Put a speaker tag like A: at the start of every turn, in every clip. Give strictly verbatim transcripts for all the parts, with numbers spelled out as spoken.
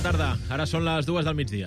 A: tarda. Ara són les dues del migdia.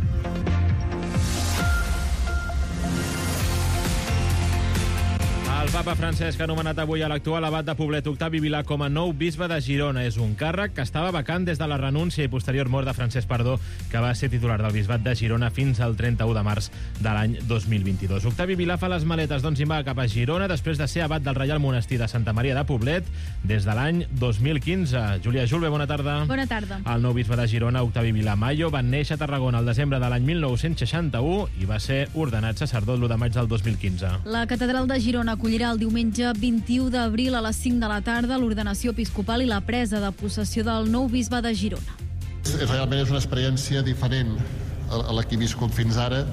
A: El papa Francesc ha nomenat avui a l'actual abat de Poblet, Octavi Vilà, com a nou bisbe de Girona. És un càrrec que estava vacant des de la renúncia i posterior mort de Francesc Pardó, que va ser titular del bisbat de Girona fins al trenta-u de març de l'any dos mil vint-i-dos. Octavi Vilà fa les maletes, doncs, i va cap a Girona després de ser abat del Reial Monestir de Santa Maria de Poblet des de l'any dos mil quinze. Júlia Julve, bona tarda.
B: Bona tarda.
A: El nou bisbe de Girona, Octavi Vilà Mayo, va néixer a Tarragona el desembre de l'any mil nou-cents seixanta-u i va ser ordenat sacerdot l'u de maig del dos mil quinze.
B: La catedral de Girona acollirà el diumenge vint-i-u d'abril a les cinc de la tarda l'ordenació episcopal i la presa de possessió del nou bisbe de Girona.
C: Realment és una experiència diferent a la que he viscut fins ara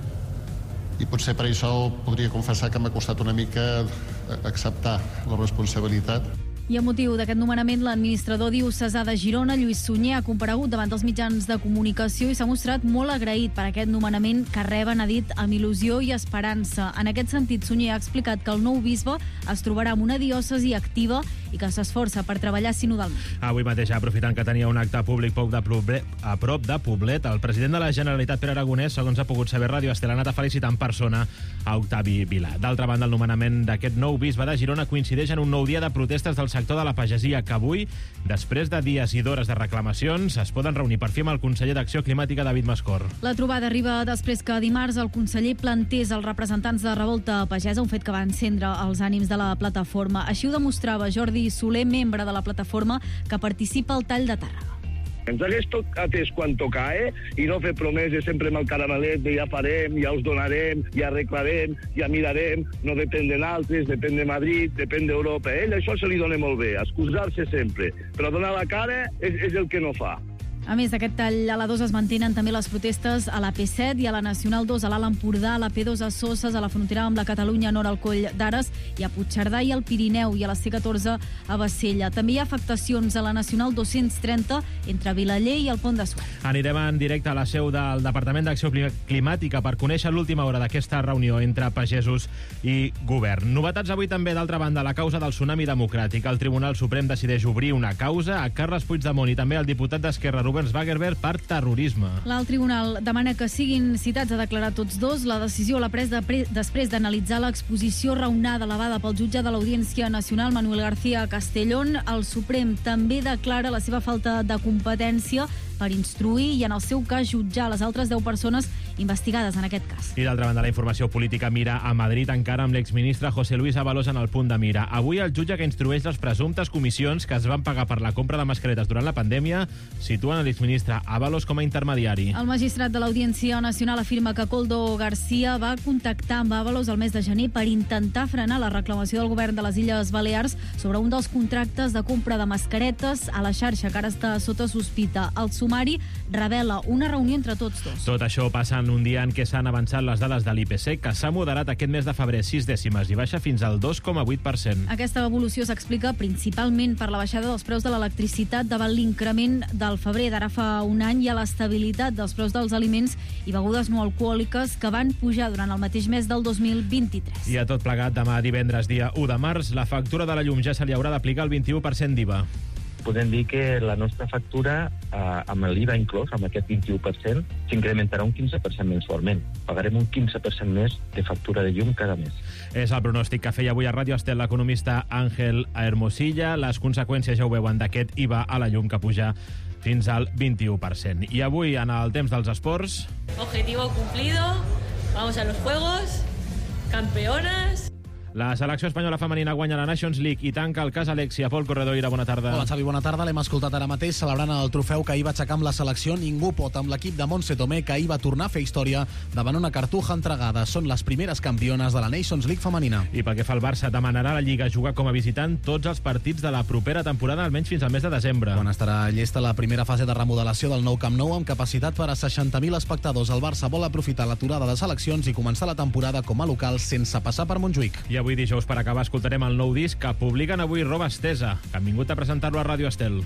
C: i potser per això podria confessar que m'ha costat una mica acceptar la responsabilitat.
B: I a motiu d'aquest nomenament, l'administrador diocesà de Girona, Lluís Sunyer, ha comparegut davant dels mitjans de comunicació i s'ha mostrat molt agraït per aquest nomenament que reben, ha dit, amb il·lusió i esperança. En aquest sentit, Sunyer ha explicat que el nou bisbe es trobarà en una diòcesi activa i que s'esforça per treballar sinodalment.
A: Avui mateix, aprofitant que tenia un acte públic poc de Poblet, a prop de Poblet, el president de la Generalitat, Pere Aragonès, segons ha pogut saber Ràdio Estel, ha anat a felicitar en persona a Octavi Vilà. D'altra banda, el nomenament d'aquest nou bisbe de Girona coincideix en un nou dia de protestes del sector de la pagesia que avui, després de dies i d'hores de reclamacions, es poden reunir per fi amb el conseller d'Acció Climàtica, David Mascor.
B: La trobada arriba després que dimarts el conseller plantés als representants de Revolta Pagesa, un fet que va encendre els ànims de la plataforma. Així ho demostrava Jordi Soler, membre de la plataforma que participa al tall de Tàrrega.
D: Ens hagués atès quan tocae i no fer promeses sempre amb el caramelet de ja farem, ja us donarem, ja arreglarem, ja mirarem, no depèn de altres, depèn de Madrid, depèn d'Europa. A ell això se li dona molt bé, excusar-se sempre, però donar la cara és, és el que no fa.
B: A més d'aquest tall a l'A dos es mantenen també les protestes a la P set i a la Nacional dos, a l'Alt Empordà, a la P dos a Soses, a la frontera amb la Catalunya Nord al Coll d'Ares i a Puigcerdà i al Pirineu i a la C catorze a Bassella. També hi ha afectacions a la Nacional dos-cents trenta entre Vilaller i el Pont de Suert.
A: Anirem en directe a la seu del Departament d'Acció Climàtica per conèixer l'última hora d'aquesta reunió entre pagesos i govern. Novetats avui també, d'altra banda, la causa del tsunami democràtic. El Tribunal Suprem decideix obrir una causa a Carles Puigdemont i també al diputat d'Esquerra, Rubens Wagensberg, per terrorisme.
B: L'alt tribunal demana que siguin citats a declarar tots dos. La decisió l'ha pres de pre després d'analitzar l'exposició raonada elevada pel jutge de l'Audiència Nacional, Manuel García Castellón. El Suprem també declara la seva falta de competència per instruir i, en el seu cas, jutjar les altres deu persones investigades en aquest cas.
A: I d'altra banda, la informació política mira a Madrid encara amb l'exministre José Luis Ábalos en el punt de mira. Avui el jutge que instrueix les presumptes comissions que es van pagar per la compra de mascaretes durant la pandèmia situen l'exministre Ábalos com a intermediari.
B: El magistrat de l'Audiència Nacional afirma que Koldo García va contactar amb Ábalos el mes de gener per intentar frenar la reclamació del govern de les Illes Balears sobre un dels contractes de compra de mascaretes a la xarxa que ara està sota sospita. El sumari revela una reunió entre tots dos.
A: Tot això passa en un dia en què s'han avançat les dades de l'I P C, que s'ha moderat aquest mes de febrer sis dècimes i baixa fins al dos coma vuit per cent.
B: Aquesta evolució s'explica principalment per la baixada dels preus de l'electricitat davant l'increment del febrer d'ara fa un any i a l'estabilitat dels preus dels aliments i begudes no alcohòliques que van pujar durant el mateix mes del dos mil vint-i-tres.
A: I a tot plegat, demà divendres, dia u de març, la factura de la llum ja se li haurà d'aplicar el vint-i-u per cent d'I V A.
E: Podem dir que la nostra factura, eh, amb l'I V A inclòs, amb aquest vint-i-u per cent, s'incrementarà un quinze per cent mensualment. Pagarem un quinze per cent més de factura de llum cada mes.
A: És el pronòstic que feia avui a Ràdio Estel l'economista Àngel Hermosilla. Les conseqüències ja ho veuen d'aquest I V A a la llum que puja fins al vint-i-u per cent. I avui, en el temps dels esports...
F: Objetivo cumplido, vamos a los Juegos, campeonas...
A: La selecció espanyola femenina guanya la Nations League i tanca el cas Alexia. Pol Corredoira, bona tarda.
G: Hola, Xavi, bona tarda. L'hem escoltat ara mateix celebrant el trofeu que ahir va aixecar amb la selecció. Ningú pot amb l'equip de Montse Tomé, que ahir va tornar a fer història davant una cartuja entregada. Són les primeres campiones de la Nations League femenina.
A: I pel que fa al Barça, demanarà a la Lliga jugar com a visitant tots els partits de la propera temporada, almenys fins al mes de desembre.
G: Quan estarà llesta la primera fase de remodelació del nou Camp Nou amb capacitat per a seixanta mil espectadors, el Barça vol aprofitar l'aturada de seleccions i començar la temporada com a local sense passar per Montjuïc.
A: I avui dijous, per acabar, escoltarem el nou disc que publiquen avui Roba Estesa, que han vingut a presentar-lo a Ràdio Estel.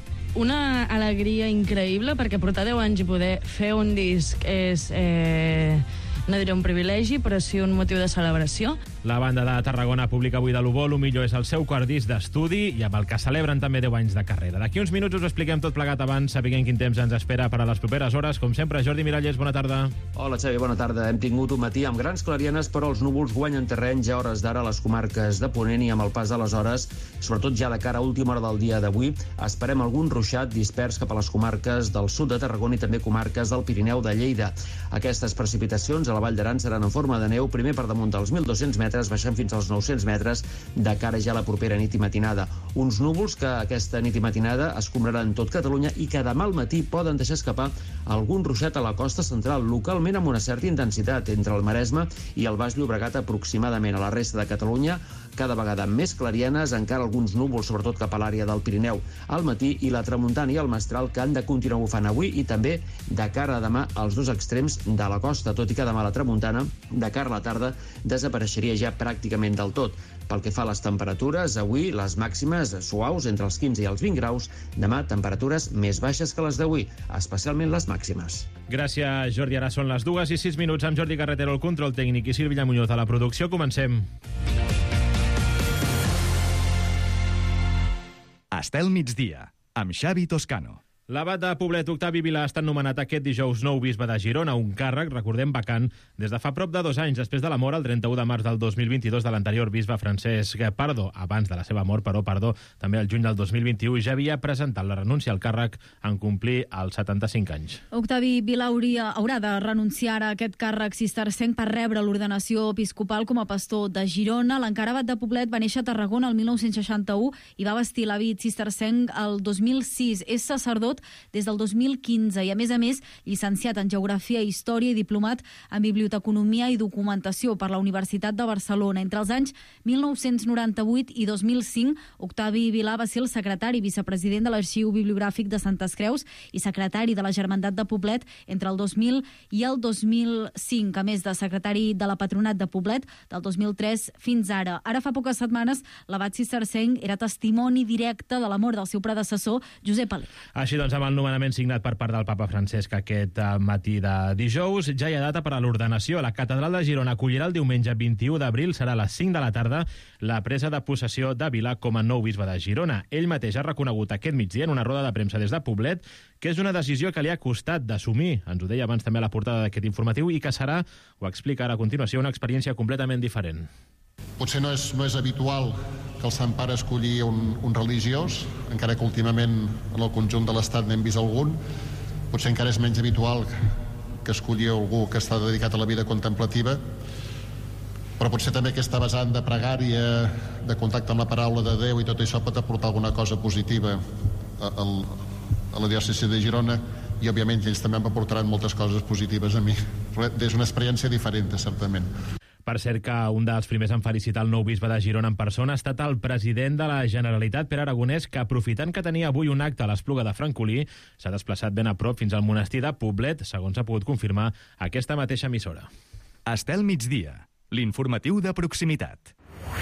H: Una alegria increïble, perquè portar deu anys i poder fer un disc és, eh, no diré un privilegi, però sí un motiu de celebració.
A: La banda de Tarragona publica avui de l'Ubó, lo millor és el seu quart disc d'estudi i amb el que celebren també deu anys de carrera. D'aquí uns minuts us ho expliquem tot plegat abans, sapiguem quin temps ens espera per a les properes hores. Com sempre, Jordi Miralles, bona tarda.
I: Hola, Xavi, bona tarda. Hem tingut un matí amb grans clarianes, però els núvols guanyen terreny ja a hores d'ara a les comarques de Ponent i amb el pas de les hores, sobretot ja de cara a última hora del dia d'avui, esperem algun ruixat dispers cap a les comarques del sud de Tarragona i també comarques del Pirineu de Lleida. Aquestes precipitacions a la Vall d'Aran seran en forma de neu, primer per damunt dels mil dos-cents metres, baixant fins als nou-cents metres de cara ja a la propera nit i matinada. Uns núvols que aquesta nit i matinada es cobraran tot Catalunya i que demà al matí poden deixar escapar algun ruixat a la costa central, localment amb una certa intensitat entre el Maresme i el Baix Llobregat aproximadament. A la resta de Catalunya, cada vegada més clarianes, encara alguns núvols, sobretot cap a l'àrea del Pirineu al matí, i la tramuntana i el mestral que han de continuar bufant avui i també de cara a demà als dos extrems de la costa, tot i que demà la tramuntana, de cara a la tarda, desapareixeria ja pràcticament del tot. Pel que fa a les temperatures, avui les màximes suaus entre els quinze i els vint graus, demà temperatures més baixes que les d'avui, especialment les màximes.
A: Gràcies, Jordi. Ara són les dues i sis minuts amb Jordi Carretero, el control tècnic, i Sílvia Muñoz a la producció. Comencem.
J: Estel migdia, amb Xavi Toscano.
A: L'abat de Poblet, Octavi Vilà, ha estat nomenat aquest dijous nou bisbe de Girona, un càrrec, recordem, vacant des de fa prop de dos anys, després de la mort el trenta-u de març del dos mil vint-i-dos de l'anterior bisbe Francesc Pardo. Abans de la seva mort, però, Pardo, també el juny del dos mil vint-i-u, ja havia presentat la renúncia al càrrec en complir els setanta-cinc anys.
B: Octavi Vilà hauria, haurà de renunciar a aquest càrrec cistercenc per rebre l'ordenació episcopal com a pastor de Girona. L'encara abat de Poblet va néixer a Tarragona el mil nou-cents seixanta-u i va vestir l'habit cistercenc el dos mil sis. És sacerdot des del dos mil quinze i, a més a més, llicenciat en Geografia i Història i diplomat en Biblioteconomia i Documentació per la Universitat de Barcelona. Entre els anys mil nou-cents noranta-vuit i dos mil cinc, Octavi Vilà va ser el secretari i vicepresident de l'Arxiu Bibliogràfic de Santes Creus i secretari de la Germandat de Poblet entre el dos mil i el dos mil cinc, a més de secretari de la Patronat de Poblet del dos mil tres fins ara. Ara fa poques setmanes, l'abat cistercenc era testimoni directe de la mort del seu predecessor, Josep Alé.
A: Així doncs, amb el nomenament signat per part del papa Francesc aquest matí de dijous, ja hi ha data per a l'ordenació. La catedral de Girona acollirà el diumenge vint-i-u d'abril, serà a les cinc de la tarda, la presa de possessió de Vilà com a nou bisbe de Girona. Ell mateix ha reconegut aquest migdia en una roda de premsa des de Poblet que és una decisió que li ha costat d'assumir, ens ho deia abans també a la portada d'aquest informatiu, i que serà, ho explica ara a continuació, una experiència completament diferent.
C: Potser no és, no és habitual que el Sant Pare escolli un, un religiós, encara que últimament en el conjunt de l'Estat n'hem vist algun. Potser encara és menys habitual que escolli algú que està dedicat a la vida contemplativa, però potser també aquesta vessant de pregària, de contacte amb la paraula de Déu, i tot això pot aportar alguna cosa positiva a, a, a la diòcesi de Girona, i òbviament ells també m'aportaran moltes coses positives a mi. És una experiència diferent, certament.
A: Per cert que un dels primers en felicitar el nou bisbe de Girona en persona ha estat el president de la Generalitat, Pere Aragonès, que, aprofitant que tenia avui un acte a l'Espluga de Francolí, s'ha desplaçat ben a prop fins al monestir de Poblet, segons ha pogut confirmar aquesta mateixa emissora.
J: Estel migdia, l'informatiu de proximitat.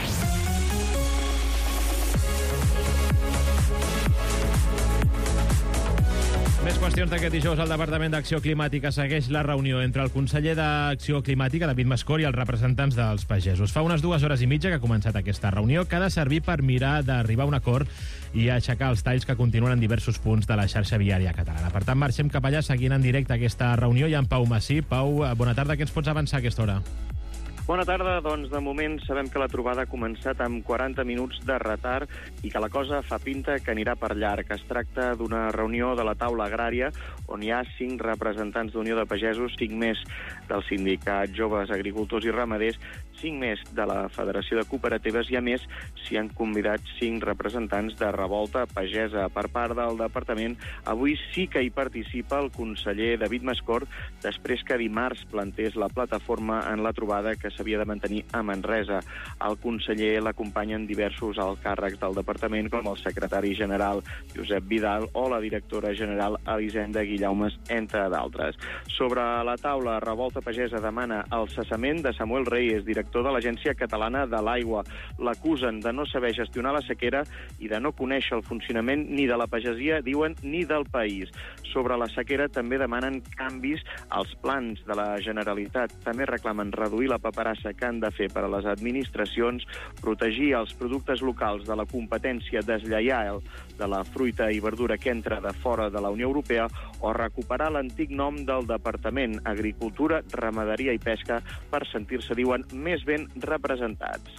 A: Més qüestions d'aquest dijous. El Departament d'Acció Climàtica segueix la reunió entre el conseller d'Acció Climàtica, David Mascor, i els representants dels pagesos. Fa unes dues hores i mitja que ha començat aquesta reunió, que ha de servir per mirar d'arribar a un acord i aixecar els talls que continuen en diversos punts de la xarxa viària catalana. Per tant, marxem cap allà seguint en directe aquesta reunió i amb Pau Massí. Pau, bona tarda. Què ens pots avançar a aquesta hora?
K: Bona tarda. Doncs de moment sabem que la trobada ha començat amb quaranta minuts de retard i que la cosa fa pinta que anirà per llarg. Es tracta d'una reunió de la taula agrària on hi ha cinc representants d'Unió de Pagesos, cinc més del Sindicat Joves Agricultors i Ramaders, cinc més de la Federació de Cooperatives i, a més, s'hi han convidat cinc representants de Revolta Pagesa. Per part del departament, avui sí que hi participa el conseller David Mascor, després que dimarts plantés la plataforma en la trobada que s'havia de mantenir a Manresa. El conseller l'acompanyen diversos alts càrrecs del departament, com el secretari general Josep Vidal o la directora general Elisenda Guillaumes, entre d'altres. Sobre la taula, Revolta Pagesa demana el cessament de Samuel Reyes, director de l'Agència Catalana de l'Aigua. L'acusen de no saber gestionar la sequera i de no conèixer el funcionament ni de la pagesia, diuen, ni del país. Sobre la sequera també demanen canvis als plans de la Generalitat. També reclamen reduir la paperassa paperassa que han de fer per a les administracions, protegir els productes locals de la competència deslleial de la fruita i verdura que entra de fora de la Unió Europea o recuperar l'antic nom del Departament Agricultura, Ramaderia i Pesca per sentir-se, diuen, més ben representats.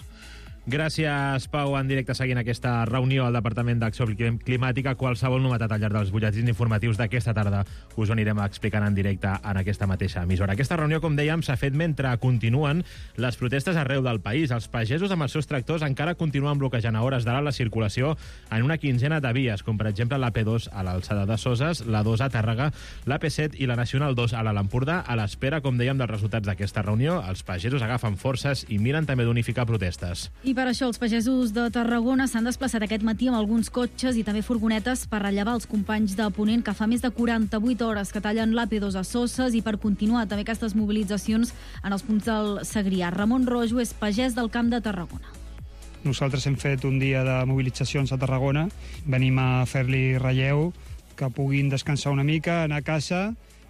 A: Gràcies, Pau, en directe seguint aquesta reunió al Departament d'Acció Climàtica. Qualsevol novetat al llarg dels butlletins informatius d'aquesta tarda us ho anirem explicant en directe en aquesta mateixa emissora. Aquesta reunió, com dèiem, s'ha fet mentre continuen les protestes arreu del país. Els pagesos amb els seus tractors encara continuen bloquejant a hores d'ara la circulació en una quinzena de vies, com per exemple la P dos a l'alçada de Soses, la dos a Tàrrega, la P set i la Nacional dos a l'Alt Empordà. A l'espera, com dèiem, dels resultats d'aquesta reunió, els pagesos agafen forces i miren també d'unificar protestes.
B: I per això els pagesos de Tarragona s'han desplaçat aquest matí amb alguns cotxes i també furgonetes per rellevar els companys de Ponent que fa més de quaranta-vuit hores que tallen l'A P dos a Soses i per continuar també aquestes mobilitzacions en els punts del Segrià. Ramon Rojo és pagès del Camp de Tarragona.
L: Nosaltres hem fet un dia de mobilitzacions a Tarragona. Venim a fer-li relleu, que puguin descansar una mica, anar a casa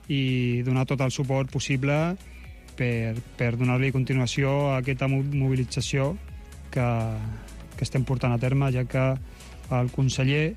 L: i donar tot el suport possible per, per donar-li continuació a aquesta mobilització que, que estem portant a terme, ja que el conseller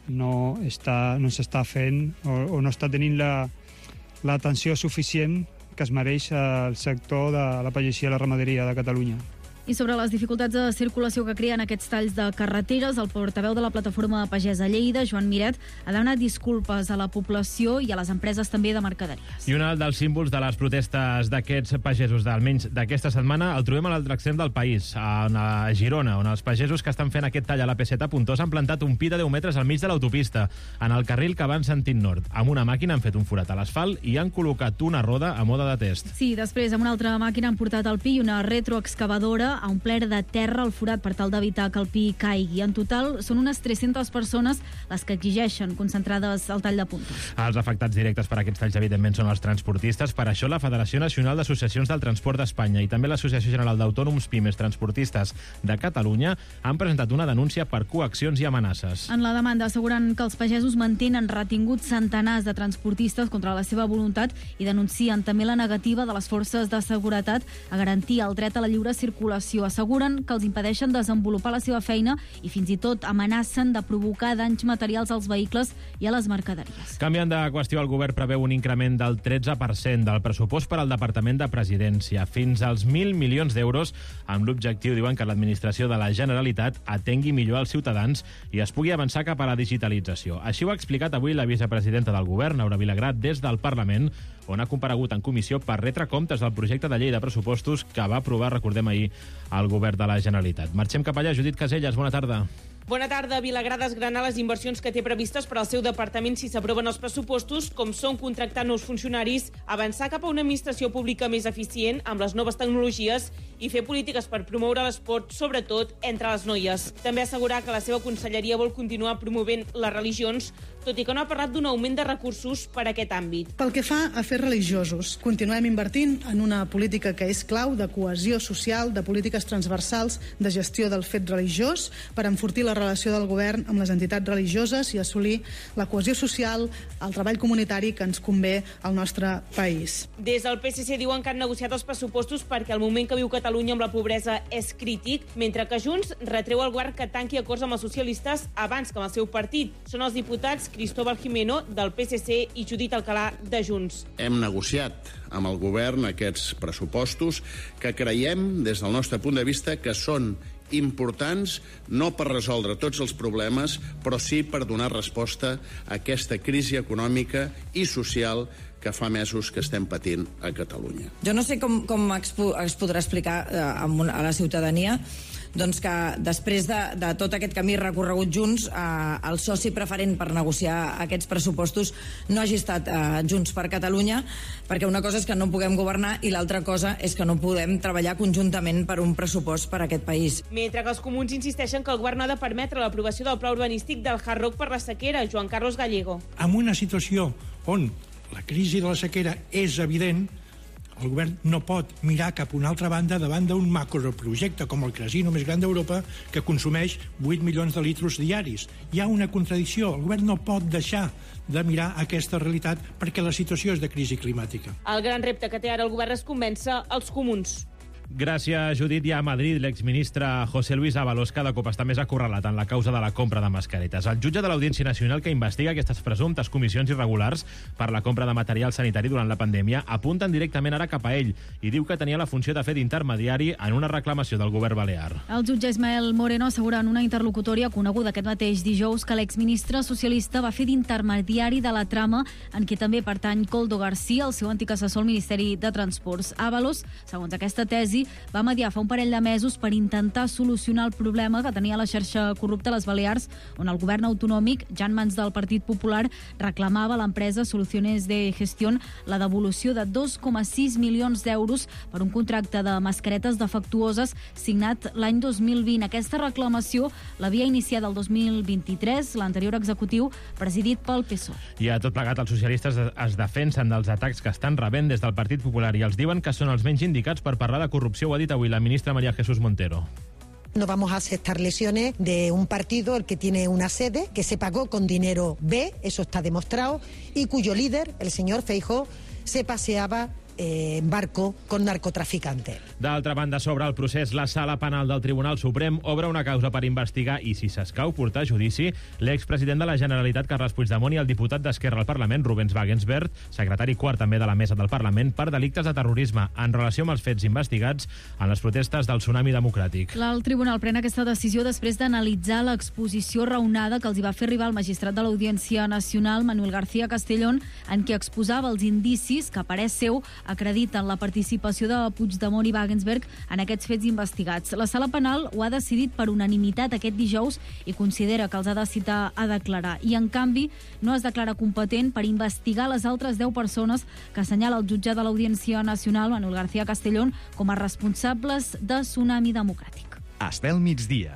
L: no està, no s'està fent o, o no està tenint la, l'atenció suficient que es mereix el sector de la pagesia i la ramaderia de Catalunya.
B: I sobre les dificultats de circulació que creen aquests talls de carreteres, el portaveu de la plataforma Pagesa Lleida, Joan Miret, ha demanat disculpes a la població i a les empreses també de mercaderies.
A: I un dels símbols de les protestes d'aquests pagesos, almenys d'aquesta setmana, el trobem a l'altre extrem del país, a Girona, on els pagesos que estan fent aquest tall a la P set a Pontós han plantat un pi de deu metres al mig de l'autopista, en el carril que va en sentit nord. Amb una màquina han fet un forat a l'asfalt i han col·locat una roda a mode de test.
B: Sí, després amb una altra màquina han portat el pi i una retroexcavadora a omplert de terra al forat per tal d'evitar que el pi caigui. En total, són unes tres-centes persones les que exigeixen concentrades al tall de puntes.
A: Els afectats directes per aquests talls, evidentment, són els transportistes. Per això, la Federació Nacional d'Associacions del Transport d'Espanya i també l'Associació General d'Autònoms Pimes Transportistes de Catalunya han presentat una denúncia per coaccions i amenaces.
B: En la demanda asseguren que els pagesos mantenen retinguts centenars de transportistes contra la seva voluntat i denuncien també la negativa de les forces de seguretat a garantir el dret a la lliure circulació. Asseguren que els impedeixen desenvolupar la seva feina i fins i tot amenacen de provocar danys materials als vehicles i a les mercaderies.
A: Canviant de qüestió, el govern preveu un increment del tretze per cent del pressupost per al Departament de Presidència, fins als mil milions d'euros, amb l'objectiu, diuen, que l'administració de la Generalitat atengui millor als ciutadans i es pugui avançar cap a la digitalització. Així ho ha explicat avui la vicepresidenta del govern, Aura Vilagrà, des del Parlament, on ha comparegut en comissió per retre comptes del projecte de llei de pressupostos que va aprovar, recordem ahir, el govern de la Generalitat. Marxem cap allà. Judit Caselles, bona tarda.
M: Bona tarda. Vilagrà desgrana les inversions que té previstes per al seu departament si s'aproven els pressupostos, com són contractar nous funcionaris, avançar cap a una administració pública més eficient amb les noves tecnologies i fer polítiques per promoure l'esport, sobretot entre les noies. També assegurar que la seva conselleria vol continuar promovent les religions, tot i que no ha parlat d'un augment de recursos per a aquest àmbit.
N: Pel que fa a fets religiosos, continuem invertint en una política que és clau de cohesió social, de polítiques transversals, de gestió del fet religiós, per enfortir la relació del govern amb les entitats religioses i assolir la cohesió social, el treball comunitari que ens convé al nostre país.
M: Des del P S C diuen que han negociat els pressupostos perquè el moment que viu Catalunya amb la pobresa és crític, mentre que Junts retreu al govern que tanqui acords amb els socialistes abans que amb el seu partit. Són els diputats Cristóbal Jimeno, del P S C, i Judit Alcalà, de Junts.
O: Hem negociat amb el govern aquests pressupostos que creiem, des del nostre punt de vista, que són importants no per resoldre tots els problemes, però sí per donar resposta a aquesta crisi econòmica i social que fa mesos que estem patint a Catalunya.
P: Jo no sé com, com es, es podrà explicar eh, a la ciutadania doncs que després de, de tot aquest camí recorregut junts, eh, el soci preferent per negociar aquests pressupostos no hagi estat eh, Junts per Catalunya, perquè una cosa és que no puguem governar i l'altra cosa és que no podem treballar conjuntament per un pressupost per a aquest país.
M: Mentre que els comuns insisteixen que el govern ha de permetre l'aprovació del pla urbanístic del Hard Rock per la sequera. Joan Carlos Gallego.
Q: En una situació on la crisi de la sequera és evident, el govern no pot mirar cap a una altra banda davant d'un macroprojecte com el casino més gran d'Europa que consumeix vuit milions de litros diaris. Hi ha una contradicció. El govern no pot deixar de mirar aquesta realitat perquè la situació és de crisi climàtica.
M: El gran repte que té ara el govern és convèncer els comuns.
A: Gràcies, Judit. I a Madrid, l'exministre José Luis Ábalos cada cop està més acorralat en la causa de la compra de mascaretes. El jutge de l'Audiència Nacional que investiga aquestes presumptes comissions irregulars per la compra de material sanitari durant la pandèmia apunten directament ara cap a ell i diu que tenia la funció de fer d'intermediari en una reclamació del govern balear.
B: El jutge Ismael Moreno assegura en una interlocutòria coneguda aquest mateix dijous que l'exministre socialista va fer d'intermediari de la trama en què també pertany Koldo García, el seu antic assessor al Ministeri de Transports. Ábalos, segons aquesta tesi, va mediar fa un parell de mesos per intentar solucionar el problema que tenia la xarxa corrupta a les Balears, on el govern autonòmic, ja en mans del Partit Popular, reclamava a l'empresa Soluciones de Gestión la devolució de dos coma sis milions d'euros per un contracte de mascaretes defectuoses signat l'any dos mil vint. Aquesta reclamació l'havia iniciat el dos mil vint-i-tres l'anterior executiu, presidit pel P S O E.
A: I a tot plegat, els socialistes es defensen dels atacs que estan rebent des del Partit Popular i els diuen que són els menys indicats per parlar de corrupció. Ho ha dit avui la ministra María Jesús Montero.
R: No vamos a aceptar lesiones de un partido el que tiene una sede, que se pagó con dinero B, eso está demostrado, y cuyo líder, el señor Feijóo, se paseaba Eh, en barco con narcotraficantes.
A: D'altra banda, sobre el procés, la Sala Penal del Tribunal Suprem obre una causa per investigar i, si s'escau, portar a judici l'expresident de la Generalitat, Carles Puigdemont, i el diputat d'Esquerra al Parlament, Rubens Wagensberg, secretari quart també de la Mesa del Parlament, per delictes de terrorisme en relació amb els fets investigats en les protestes del Tsunami Democràtic.
B: El tribunal pren aquesta decisió després d'analitzar l'exposició raonada que els hi va fer arribar el magistrat de l'Audiència Nacional, Manuel García Castellón, en què exposava els indicis que, a parer seu, acrediten la participació de Puigdemont i Wagensberg en aquests fets investigats. La Sala Penal ho ha decidit per unanimitat aquest dijous i considera que els ha de citar a declarar. I, en canvi, no es declara competent per investigar les altres deu persones que assenyala el jutge de l'Audiència Nacional, Manuel García Castellón, com a responsables de Tsunami Democràtic.
J: Estel migdia.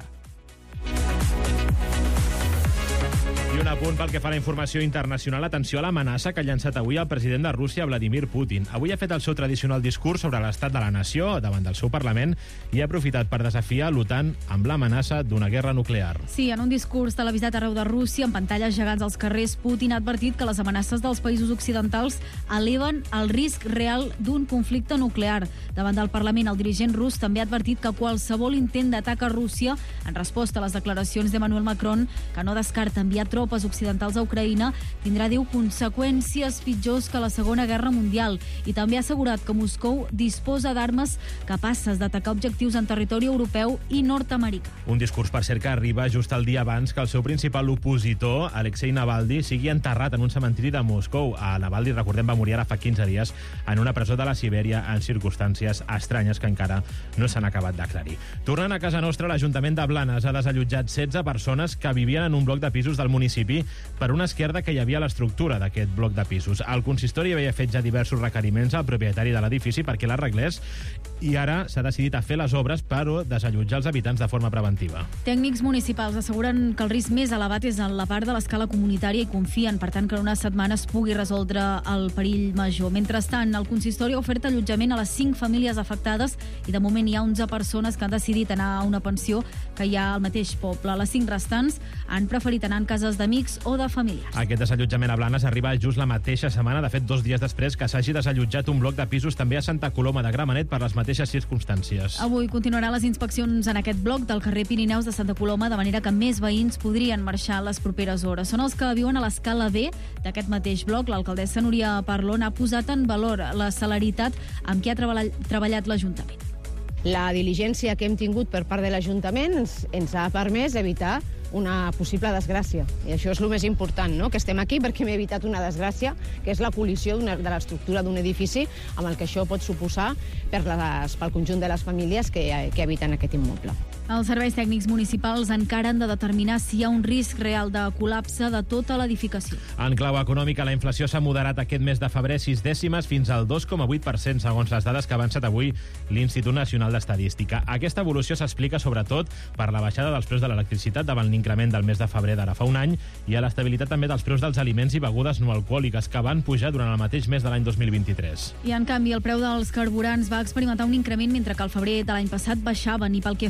A: I un apunt pel que fa a la informació internacional. Atenció a l'amenaça que ha llançat avui el president de Rússia, Vladimir Putin. Avui ha fet el seu tradicional discurs sobre l'estat de la nació davant del seu Parlament i ha aprofitat per desafiar l'OTAN amb l'amenaça d'una guerra nuclear.
B: Sí, en un discurs televisat arreu de Rússia, amb pantalles gegants als carrers, Putin ha advertit que les amenaces dels països occidentals eleven el risc real d'un conflicte nuclear. Davant del Parlament, el dirigent rus també ha advertit que qualsevol intent d'atac a Rússia, en resposta a les declaracions d'Emmanuel Macron, que no descarta enviar tropes occidentals a Ucraïna, tindrà, diu, conseqüències pitjors que la Segona Guerra Mundial, i també ha assegurat que Moscou disposa d'armes capaces d'atacar objectius en territori europeu i nord-americà.
A: Un discurs, per cert, que arriba just el dia abans que el seu principal opositor, Alexei Navalny, sigui enterrat en un cementiri de Moscou. A Navalny, recordem, va morir ara fa quinze dies en una presó de la Sibèria en circumstàncies estranyes que encara no s'han acabat d'aclarir. Tornant a casa nostra, l'Ajuntament de Blanes ha desallotjat setze persones que vivien en un bloc de pisos del municipi per una esquerda que hi havia a l'estructura d'aquest bloc de pisos. El consistori havia fet ja diversos requeriments al propietari de l'edifici perquè l'arreglés i ara s'ha decidit a fer les obres per desallotjar els habitants de forma preventiva.
B: Tècnics municipals asseguren que el risc més elevat és en la part de l'escala comunitària i confien, per tant, que en unes setmanes pugui resoldre el perill major. Mentrestant, el consistori ha ofert allotjament a les cinc famílies afectades i de moment hi ha onze persones que han decidit anar a una pensió que hi ha al mateix poble. Les cinc restants han preferit anar en cases d'amics o de familiars.
A: Aquest desallotjament a Blanes arriba just la mateixa setmana, de fet, dos dies després que s'hagi desallotjat un bloc de pisos també a Santa Coloma de Gramenet per les mateixes circumstàncies.
B: Avui continuaran les inspeccions en aquest bloc del carrer Pirineus de Santa Coloma, de manera que més veïns podrien marxar les properes hores. Són els que viuen a l'escala B d'aquest mateix bloc. L'alcaldessa Núria Parlon ha posat en valor la celeritat amb què ha treballat l'Ajuntament.
S: La diligència que hem tingut per part de l'Ajuntament ens, ens ha permès evitar una possible desgràcia. I això és el més important, no? Que estem aquí perquè hem evitat una desgràcia, que és la col·lisió de l'estructura d'un edifici amb el que això pot suposar per les, pel conjunt de les famílies que, que habiten aquest immoble.
B: Els serveis tècnics municipals encara han de determinar si hi ha un risc real de col·lapse de tota l'edificació.
A: En clau econòmica, la inflació s'ha moderat aquest mes de febrer sis dècimes fins al dos coma vuit per cent, segons les dades que ha avançat avui l'Institut Nacional d'Estadística. Aquesta evolució s'explica sobretot per la baixada dels preus de l'electricitat davant l'increment del mes de febrer d'ara fa un any i a l'estabilitat també dels preus dels aliments i begudes no alcohòliques, que van pujar durant el mateix mes de l'any dos mil vint-i-tres.
B: I, en canvi, el preu dels carburants va experimentar un increment mentre que al febrer de l'any passat baixaven. I pel que fa a la inflació,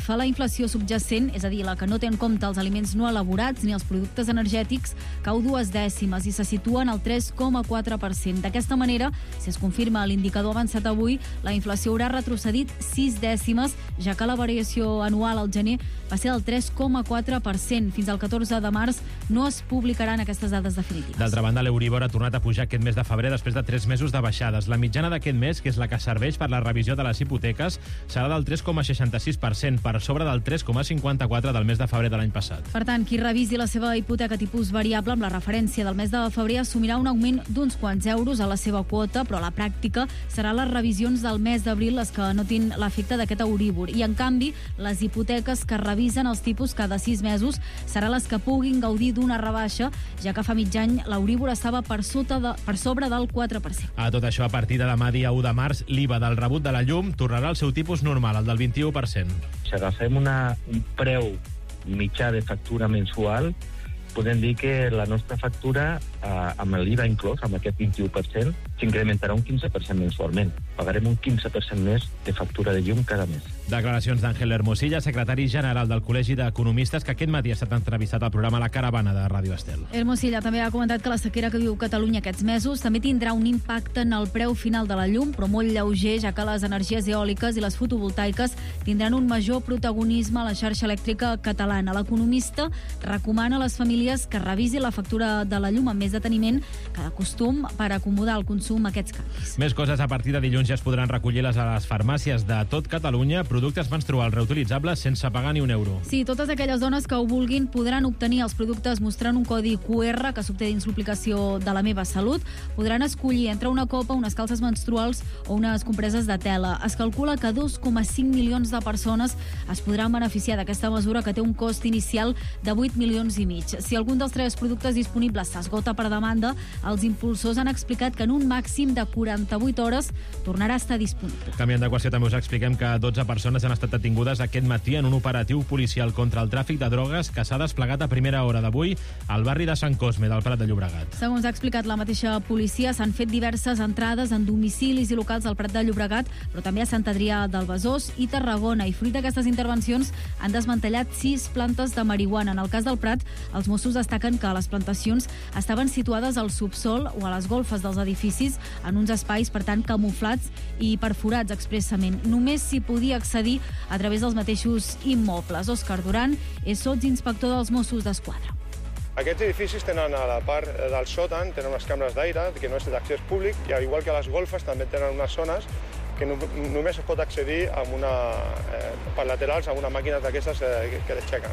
B: inflació subjacent, és a dir, la que no té en compte els aliments no elaborats ni els productes energètics, cau dues dècimes i se situa en el tres coma quatre per cent. D'aquesta manera, si es confirma l'indicador avançat avui, la inflació haurà retrocedit sis dècimes, ja que la variació anual al gener va ser del tres coma quatre per cent. Fins al catorze de març no es publicaran aquestes dades definitives.
A: D'altra banda, l'Euribor ha tornat a pujar aquest mes de febrer després de tres mesos de baixades. La mitjana d'aquest mes, que és la que serveix per la revisió de les hipoteques, serà del tres coma seixanta-sis per cent, per sobre del tres coma cinquanta-quatre del mes de febrer de l'any passat.
B: Per tant, qui revisi la seva hipoteca tipus variable amb la referència del mes de febrer assumirà un augment d'uns quants euros a la seva quota, però a la pràctica serà les revisions del mes d'abril les que notin l'efecte d'aquest Euribor. I, en canvi, les hipoteques que revisen els tipus cada sis mesos seran les que puguin gaudir d'una rebaixa, ja que fa mig any l'Euribor estava per, sota de, per sobre del quatre per cent.
A: A tot això, a partir de demà dia u de març, l'I V A del rebut de la llum tornarà al seu tipus normal, el del vint-i-u per cent.
E: Si agafem una, un preu mitjà de factura mensual, podem dir que la nostra factura, eh, amb l'I V A inclòs, amb aquest vint-i-u per cent, s'incrementarà un quinze per cent mensualment. Pagarem un quinze per cent més de factura de llum cada mes.
A: Declaracions d'Àngel Hermosilla, secretari general del Col·legi d'Economistes, que aquest matí ha estat entrevistat al programa La Caravana de Ràdio Estel.
B: Hermosilla també ha comentat que la sequera que viu Catalunya aquests mesos també tindrà un impacte en el preu final de la llum, però molt lleuger, ja que les energies eòliques i les fotovoltaiques tindran un major protagonisme a la xarxa elèctrica catalana. L'economista recomana a les famílies que revisi la factura de la llum amb més deteniment que de costum per acomodar el consum a aquests canvis.
A: Més coses. A partir de dilluns ja es podran recollir les a les farmàcies de tot Catalunya productes menstruals reutilitzables sense pagar ni un euro.
B: Sí, totes aquelles dones que ho vulguin podran obtenir els productes mostrant un codi Q R que s'obté dins l'aplicació de La Meva Salut. Podran escollir entre una copa, unes calces menstruals o unes compreses de tela. Es calcula que dos coma cinc milions de persones es podran beneficiar d'aquesta mesura, que té un cost inicial de vuit milions i mig. Si algun dels tres productes disponibles s'esgota per demanda, els impulsors han explicat que en un màxim de quaranta-vuit hores tornarà a estar disponible.
A: Canviant d'equació, també us expliquem que dotze persones han estat detingudes aquest matí en un operatiu policial contra el tràfic de drogues que s'ha desplegat a primera hora d'avui al barri de Sant Cosme, del Prat de Llobregat.
B: Segons ha explicat la mateixa policia, s'han fet diverses entrades en domicilis i locals al Prat de Llobregat, però també a Sant Adrià del Besòs i Tarragona, i fruit d'aquestes intervencions han desmantellat sis plantes de marihuana. En el cas del Prat, els Mossos destaquen que les plantacions estaven situades al subsol o a les golfes dels edificis, en uns espais, per tant, camuflats i perforats expressament. Només s'hi podia accedir a través dels mateixos immobles. Òscar Duran és sotsinspector dels Mossos d'Esquadra.
T: Aquests edificis tenen a la part del sòtan, tenen unes càmeres d'aire que no és d'accés públic, i igual que a les golfes també tenen unes zones que no, només es pot accedir amb una, eh, per laterals amb una màquina d'aquestes eh, que l'aixequen.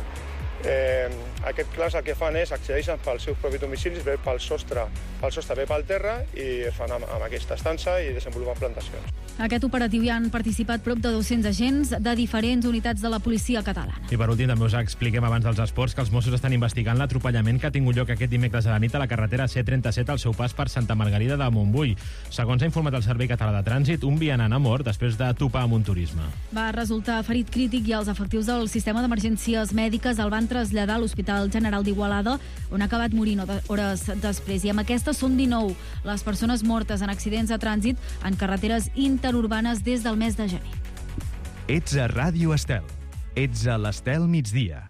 T: Eh, aquest clars el que fan és accedeixen pels seus propis domicilis, bé pel sostre, pel sostre bé pel terra, i es fan amb, amb aquesta estança i desenvolupen plantacions.
B: Aquest operatiu hi han participat prop de dos-cents agents de diferents unitats de la policia catalana.
A: I per últim també us expliquem abans dels esports que els Mossos estan investigant l'atropellament que ha tingut lloc aquest dimecres a la nit a la carretera C trenta-set al seu pas per Santa Margarida de Montbui. Segons ha informat el Servei Català de Trànsit, un vianant ha mort després de topar amb un turisme.
B: Va resultar ferit crític i els efectius del sistema d'emergències mèdiques el van traslladar a l'Hospital General d'Igualada, on ha acabat morint hores després. I amb aquestes són dinou les persones mortes en accidents de trànsit en carreteres interurbanes des del mes de gener.
J: Ets a Ràdio Estel. Ets a l'Estel migdia.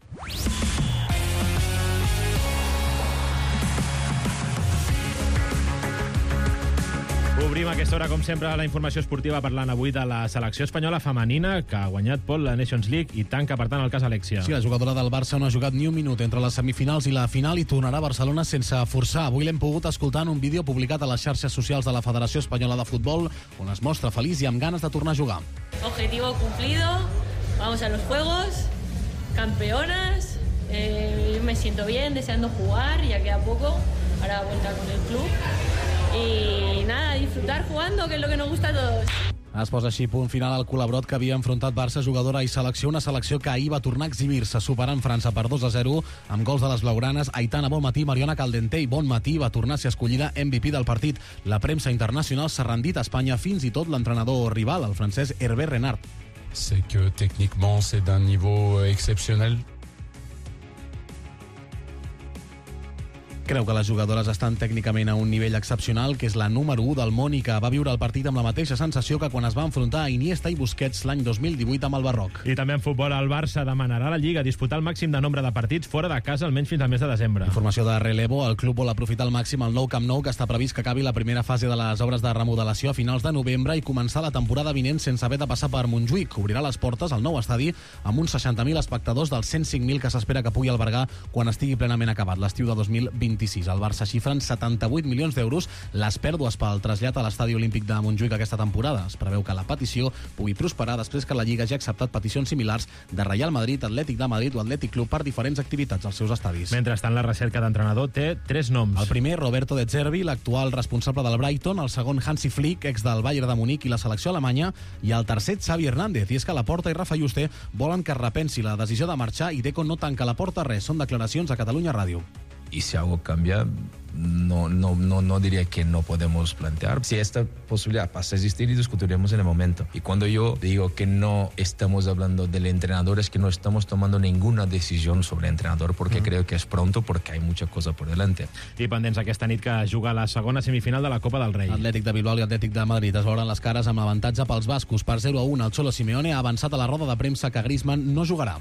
A: Obrim aquesta hora, com sempre, la informació esportiva parlant avui de la selecció espanyola femenina que ha guanyat Pol la Nations League i tanca, per tant, el cas Alexia.
G: Sí, la jugadora del Barça no ha jugat ni un minut entre les semifinals i la final i tornarà a Barcelona sense forçar. Avui l'hem pogut escoltar en un vídeo publicat a les xarxes socials de la Federació Espanyola de Futbol, on es mostra feliç i amb ganes de tornar a jugar.
F: Objetivo cumplido, vamos a los Juegos, campeonas, eh, yo me siento bien, deseando jugar, ya queda poco para vuelta con el club. Y nada, disfrutar jugando, que es lo que nos gusta a todos.
G: Es posa així punt final al col·laborat que havia enfrontat Barça, jugadora i selecció, una selecció que ahir va tornar a exhibir-se, superant França per dos a zero, amb gols de les blaugranes. Aitana Bonmatí, Mariona Caldentey, Bonmatí va tornar a ser escollida M V P del partit. La premsa internacional s'ha rendit a Espanya, fins i tot l'entrenador rival, el francès Hervé Renard.
U: C'est que techniquement c'est d'un niveau exceptionnel.
G: Creu que les jugadores estan tècnicament a un nivell excepcional, que és la número u del món i que va viure el partit amb la mateixa sensació que quan es va enfrontar a Iniesta i Busquets l'any dos mil divuit amb el Barroc.
A: I també en futbol, el Barça demanarà a la Lliga disputar el màxim de nombre de partits fora de casa almenys fins al mes de desembre.
G: Informació de relevo, el club vol aprofitar al màxim el nou Camp Nou, que està previst que acabi la primera fase de les obres de remodelació a finals de novembre i començar la temporada vinent sense haver de passar per Montjuïc. Obrirà les portes al nou estadi amb uns seixanta mil espectadors dels cent cinc mil que s'espera que pugui albergar quan estigui plenament acabat l'estiu de dos mil vint-i-sis. El Barça xifra en setanta-vuit milions d'euros les pèrdues pel trasllat a l'estadi olímpic de Montjuïc aquesta temporada. Es preveu que la petició pugui prosperar després que la Lliga ja ha acceptat peticions similars de Real Madrid, Atlètic de Madrid o Atlètic Club per diferents activitats als seus estadis.
A: Mentrestant, la recerca d'entrenador té tres noms.
G: El primer, Roberto De Zerbi, l'actual responsable del Brighton, el segon, Hansi Flick, ex del Bayern de Munic i la selecció alemanya, i el tercer, Xavi Hernández. I és que Laporta i Rafa Juste volen que es repensi la decisió de marxar i Deco no tanca la porta a res. Són declaracions a Catalunya Ràdio.
D: Y si algo cambia, no, no, no, no diría que no podemos plantear. Si esta posibilidad pasa a existir, y discutiremos en el momento. Y cuando yo digo que no estamos hablando del entrenador, es que no estamos tomando ninguna decisión sobre el entrenador, porque mm. creo que es pronto, porque hay mucha cosa por delante.
A: I pendents aquesta nit que juga la segona semifinal de la Copa del Rei.
G: Atlètic de Bilbao i Atlètic de Madrid es veuran les cares amb l'avantatge pels bascos. Per zero a un, el Cholo Simeone ha avançat a la roda de premsa que Griezmann no jugarà.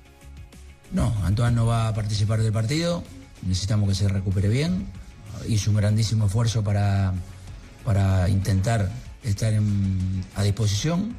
V: No, Antoine no va a participar del partido. Necesitamos que se recupere bien. Hizo un grandísimo esfuerzo para, para intentar estar en, a disposición,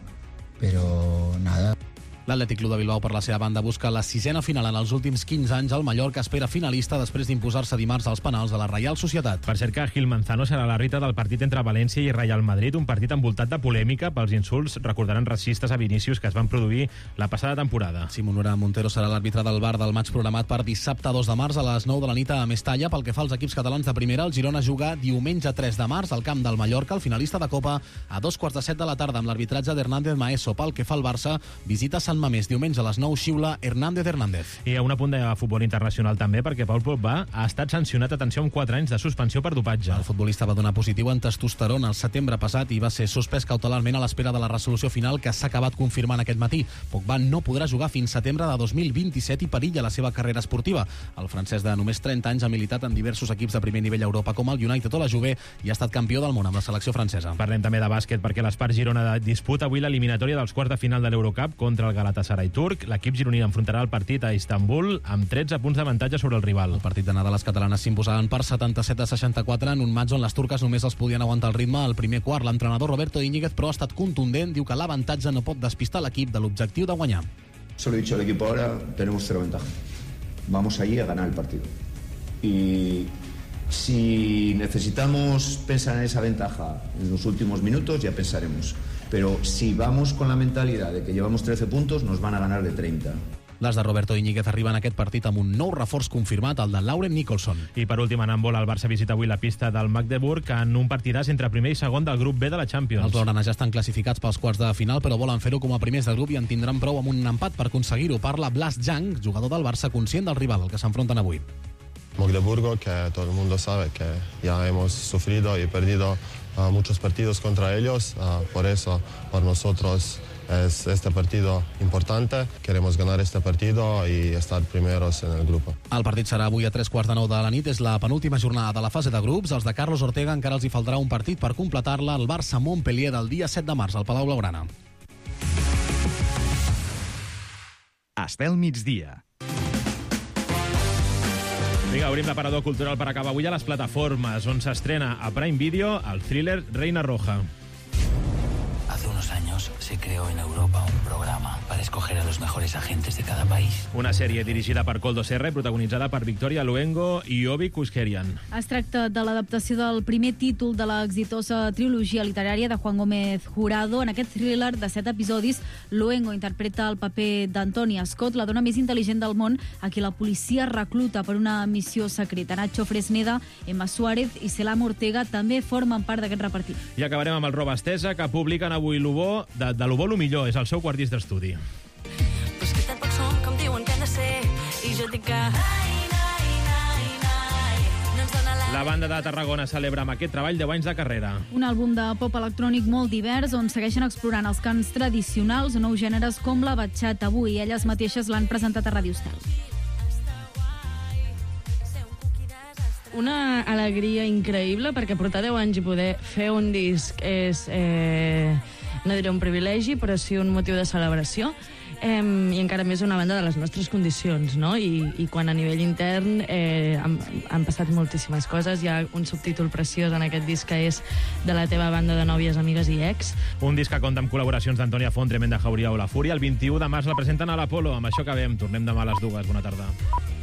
V: pero nada.
G: L'Atlètic Club de Bilbao, per la seva banda, busca la sisena final en els últims quinze anys. El Mallorca espera finalista després d'imposar-se dimarts als penals de la Reial Societat.
A: Per cert que Gil Manzano serà l'àrbitre del partit entre València i Real Madrid, un partit envoltat de polèmica pels insults, recordaran, racistes a Vinícius que es van produir la passada temporada.
G: Simon Nora Montero serà l'àrbitre del V A R del maig programat per dissabte dos de març a les nou de la nit a Mestalla. Pel que fa als equips catalans de primera, el Girona juga diumenge tres de març al camp del Mallorca, el finalista de Copa, a dos quarts de set de la tarda amb l'arbitratge d'Hernández Maeso. Pel que fa al Barça, visita Sant Mamés diumenge a les nou, xiula Hernández Hernández.
A: I a un apunt de futbol internacional també, perquè Paul Pogba ha estat sancionat, atenció, amb quatre anys de suspensió per dopatge.
G: El futbolista va donar positiu en testosterona el setembre passat i va ser suspès cautelarment a l'espera de la resolució final que s'ha acabat confirmant aquest matí. Pogba no podrà jugar fins setembre de dos mil vint-i-set i perilla la seva carrera esportiva. El francès de només trenta anys ha militat en diversos equips de primer nivell a Europa com el United o la Juve i ha estat campió del món amb la selecció francesa.
A: Parlem també de bàsquet perquè l'Espar Girona disputa avui l'eliminatòria dels quarts de final de l'Eurocup contra el Galatasaray turc. L'equip gironí enfrontarà el partit a Istanbul amb tretze punts d'avantatge sobre el rival.
G: El partit d'anada, les catalanes s'imposaven per setanta-set a seixanta-quatre en un maig on les turques només els podien aguantar el ritme al primer quart. L'entrenador Roberto Íñiguez, però, ha estat contundent. Diu que l'avantatge no pot despistar l'equip de l'objectiu de guanyar.
W: Se lo he dicho al equipo ahora, tenemos cero ventaja. Vamos allí a ganar el partido. Y si necesitamos pensar en esa ventaja en los últimos minutos, ya pensaremos. Pero si vamos con la mentalidad de que llevamos trece puntos, nos van a ganar de treinta.
G: Les de Roberto Íñiguez arriben a aquest partit amb un nou reforç confirmat, el de Lauren Nicholson.
A: I per últim, en handbol, el Barça visita avui la pista del Magdeburg en un partidàs entre primer i segon del grup B de la Champions.
G: Els blaugranes ja estan classificats pels quarts de final, però volen fer-ho com a primers de grup i en tindran prou amb un empat per aconseguir-ho. Parla Blas Jang, jugador del Barça, conscient del rival al que s'enfronten avui.
X: Magdeburgo, que todo el mundo sabe que ya hemos sufrido y perdido uh, muchos partidos contra ellos, uh, por eso para nosotros es este partido importante. Queremos ganar este partido y estar primeros en el grupo.
G: El partit serà avui a tres quarts de nou de la nit. És la penúltima jornada de la fase de grups. Els de Carlos Ortega encara els hi faltarà un partit per completar-la, el Barça-Montpellier del dia set de març al Palau Blaugrana.
J: Estel migdia.
A: Vinga, obrim l'aparador cultural per acabar avui a les plataformes, on s'estrena a Prime Video el thriller Reina Roja.
Y: Hace unos años se creó en Europa un programa para escoger a los mejores agentes de cada país.
A: Una sèrie dirigida per Koldo Serra i protagonitzada per Victoria Luengo i Ovi Kuskerian.
B: Es tracta de l'adaptació del primer títol de l'exitosa trilogia literària de Juan Gómez Jurado. En aquest thriller de set episodis, Luengo interpreta el paper d'Antonia Scott, la dona més intel·ligent del món, a qui la policia recluta per una missió secreta. Nacho Fresneda, Emma Suárez i Selam Ortega també formen part d'aquest repartit.
A: I acabarem amb el Roba Estesa, que publiquen avui lo bo, de, de lo bo lo millor, és el seu quart disc d'estudi.
Z: Però és que tampoc són com diuen que han de ser, i jo dic que...
A: La banda de Tarragona celebra amb aquest treball deu anys de carrera.
B: Un àlbum de pop electrònic molt divers on segueixen explorant els cants tradicionals o nous gèneres com la batxata. Avui elles mateixes l'han presentat a Ràdio Estel.
C: una alegria increïble, perquè portar deu anys i poder fer un disc és, eh, no diré un privilegi, però sí un motiu de celebració. Eh, i encara més una banda de les nostres condicions, no? I, i quan a nivell intern eh, han, han passat moltíssimes coses. Hi ha un subtítol preciós en aquest disc que és de la teva banda de nòvies, amigues i ex.
A: Un disc que compta amb col·laboracions d'Antònia Font, Tremenda Jauria o La Fúria. El vint-i-u de març la presenten a l'Apolo. Amb això acabem. Tornem demà a les dues. Bona tarda.